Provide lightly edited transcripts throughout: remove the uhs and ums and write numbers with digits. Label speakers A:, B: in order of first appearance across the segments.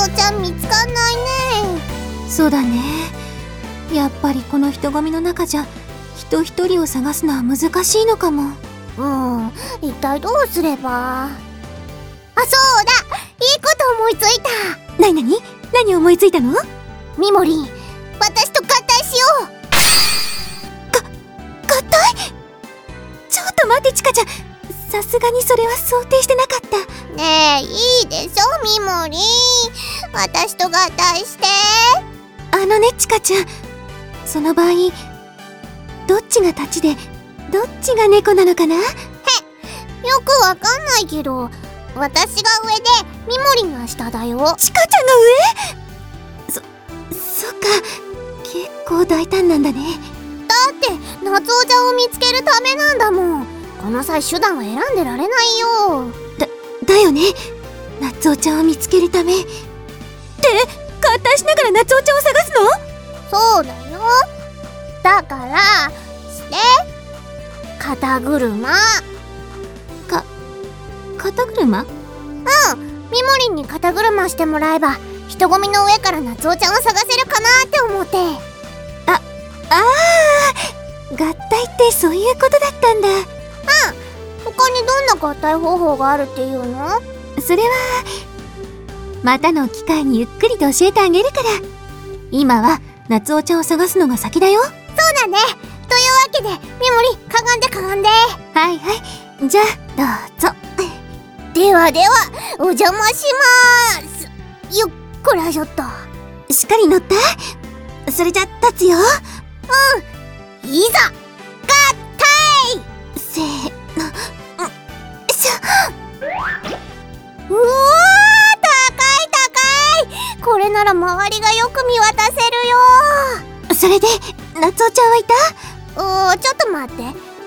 A: おちゃん見つかんないね。
B: そうだね。やっぱりこの人混みの中じゃ人一人を探すのは難しいのかも。
A: 一体どうすれば。あ、そうだ、いいこと思いついた。
B: 何思いついたの？
A: みもりん、私と合体しよう。
B: 合体？ちょっと待ってちかちゃん、さすがにそれは想定してなかった。
A: ねえ、いいでしょみもりん、私と合体して。
B: ちかちゃん、その場合どっちが立ちでどっちが猫なのかな？
A: よくわかんないけど、私が上でみもりんが下だよ。
B: ちかちゃんが上？そっか、結構大胆なんだね。
A: だって夏おちゃんを見つけるためなんだもん。この際手段は選んでられないよ。
B: だよね。夏おちゃんを見つけるためって、合体しながら夏おちゃんを探すの？
A: そうだよ。だからして肩車。
B: 肩車？
A: みもりんに肩車してもらえば人混みの上から夏おちゃんを探せるかなって思って。
B: 合体ってそういうことだったんだ。
A: 他にどんな合体方法があるっていうの？
B: それはまたの機会にゆっくりと教えてあげるから、今は夏おちゃんを探すのが先だよ。
A: そうだね。というわけでみもりん、かがんでかがんで。
B: はい、じゃあどうぞ。
A: ではお邪魔しまーす。よっこらしょっと。
B: しっかり乗った？それじゃ立つよ。
A: いざ合体。
B: せーの。
A: うわー、高い。これなら周りがよく見渡せるよ。
B: それで夏おちゃんはいた？
A: ちょっと待って。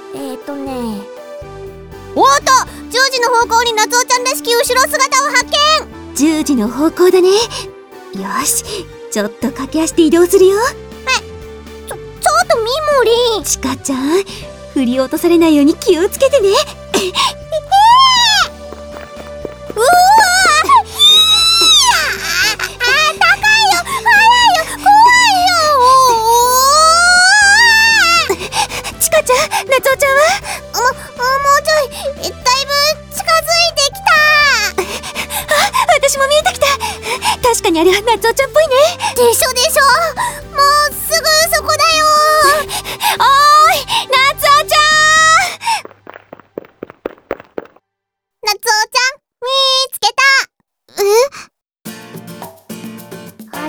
A: おっと、10時の方向に夏おちゃんらしき後ろ姿を発見。
B: 10時の方向だね。よし、ちょっと駆け足で移動するよ。
A: ちょっとみもりん。
B: ちかちゃん、振り落とされないように気をつけてね。
A: うわー、高いよ、速いよ、怖いよ。
B: ちかちゃん、夏おちゃんは？
A: もうちょい、だいぶ近づいてきた。
B: 私も見えてきた。確かにあれは夏おちゃんっぽいね。
A: でしょ。もうすぐそこだよ。
B: おーい、夏おちゃん！
A: 夏おちゃん、見つけた。あれ？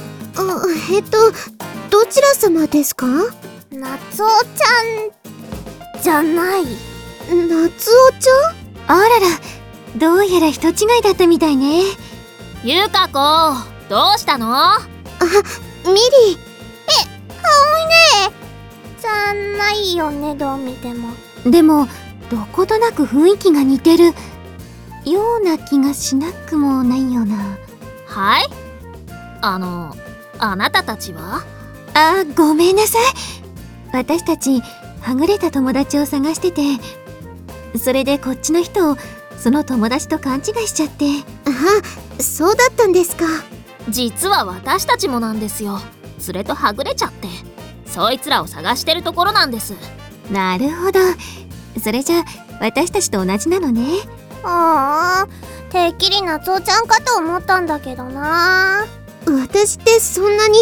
B: どちら様ですか？
A: 夏おちゃんじゃない。
B: 夏おちゃん？あらら、どうやら人違いだったみたいね。
C: ゆか子、どうしたの？
B: ミリー。
A: 葵ねじゃないよね、どう見ても。
B: でもどことなく雰囲気が似てるような気がしなくもないような。
C: はい？あなたたちは？
B: ごめんなさい。私たちはぐれた友達を探してて、それでこっちの人をその友達と勘違いしちゃって。そうだったんですか。
C: 実は私たちもなんですよ。連れとはぐれちゃって、そいつらを探してるところなんです。
B: なるほど。それじゃ私たちと同じなのね。
A: てっきり夏おちゃんかと思ったんだけどな。
B: 私ってそんなに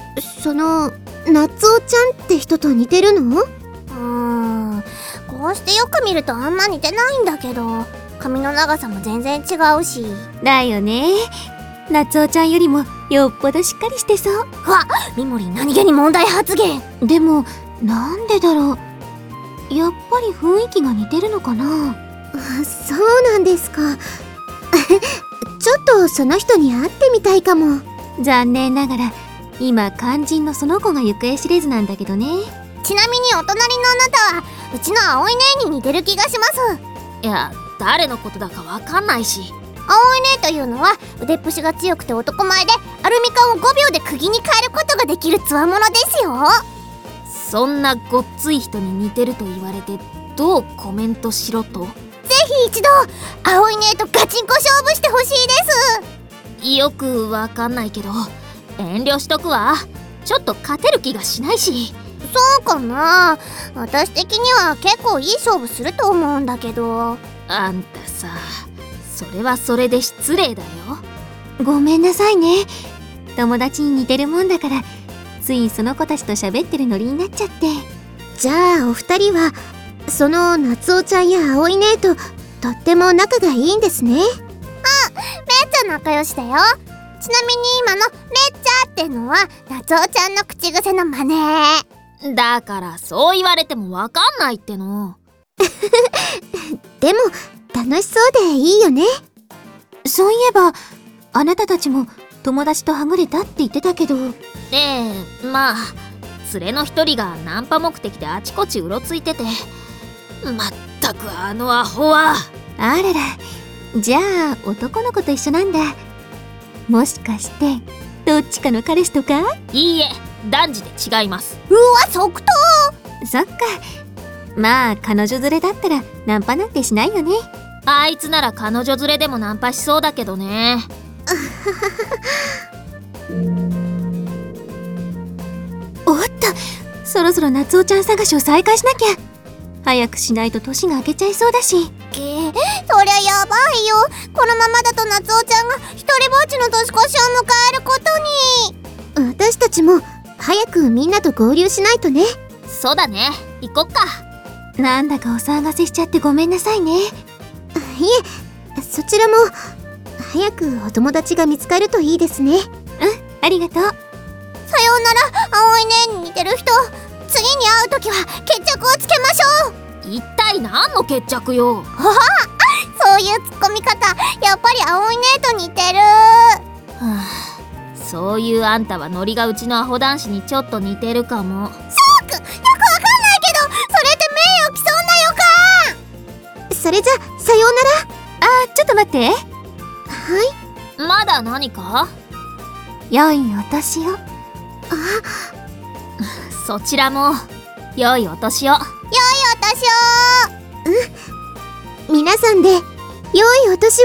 B: 夏おちゃんって人と似てるの？
A: こうしてよく見るとあんま似てないんだけど、髪の長さも全然違うし。
B: だよね。夏おちゃんよりもよっぽどしっかりしてそう。
A: みもりん、何気に問題発言。
B: でもなんでだろう。やっぱり雰囲気が似てるのかな。そうなんですか。ちょっとその人に会ってみたいかも。残念ながら今肝心のその子が行方知れずなんだけどね。
A: ちなみにお隣のあなたはうちの葵姉に似てる気がします。
C: いや、誰のことだかわかんないし。
A: 葵姉というのは腕っぷしが強くて男前で、アルミ缶を5秒で釘に変えることができる強者ですよ。
C: そんなごっつい人に似てると言われてどうコメントしろと？
A: ぜひ一度葵姉とガチンコ勝負してほしいです。
C: よくわかんないけど遠慮しとくわ。ちょっと勝てる気がしないし。
A: そうかな。私的には結構いい勝負すると思うんだけど。
C: あんたさ、それはそれで失礼だよ。
B: ごめんなさいね。友達に似てるもんだからついその子たちと喋ってるノリになっちゃって。じゃあお二人はその夏男ちゃんや葵姉ととっても仲がいいんですね。
A: めっちゃ仲良しだよ。ちなみに今のめっちゃってのは夏男ちゃんの口癖の真似。
C: だからそう言われてもわかんないっての。
B: でも楽しそうでいいよね。そういえばあなたたちも友達とはぐれたって言ってたけど。
C: まあ連れの一人がナンパ目的であちこちうろついてて。まったくあのアホは。
B: あらら、じゃあ男の子と一緒なんだ。もしかしてどっちかの彼氏とか？
C: いいえ、断じて違います。
A: うわ、即答。
B: そっか。まあ彼女連れだったらナンパなんてしないよね。
C: あいつなら彼女連れでもナンパしそうだけどね。
B: おっと、そろそろ夏男ちゃん探しを再開しなきゃ。早くしないと年が明けちゃいそうだし。
A: そりゃやばいよ。このままだと夏男ちゃんが一人ぼっちの年越しを迎えることに。
B: 私たちも早くみんなと合流しないとね。
C: そうだね、行こっか。
B: なんだかお騒がせしちゃってごめんなさいね。いえ、そちらも早くお友達が見つかるといいですね。ありがとう。
A: さようなら、葵姉に似てる人。次に会うときは決着をつけましょう。
C: 一体何の決着よ。
A: そういうツッコミ方、やっぱり葵姉と似てる。
C: そういうあんたはノリがうちのアホ男子にちょっと似てるかも。
A: よくわかんないけど、それって名誉毀損な予感。
B: それじゃさようなら。ちょっと待って。はい。
C: まだ何か？
B: 良いお年を。
C: そちらも良いお年を。
A: 良いお年を。
B: 皆さんで良いお年を。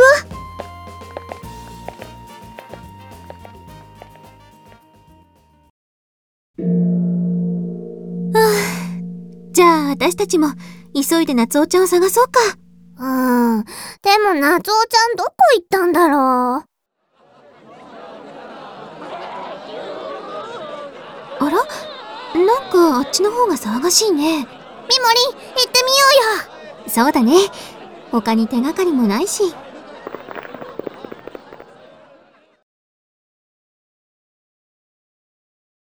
B: じゃあ私たちも急いで夏男ちゃんを探そうか。
A: でも夏男ちゃんどこ行ったんだろう。
B: あら？なんかあっちの方が騒がしいね。
A: みもり、行ってみようよ。
B: そうだね。他に手がかりもないし。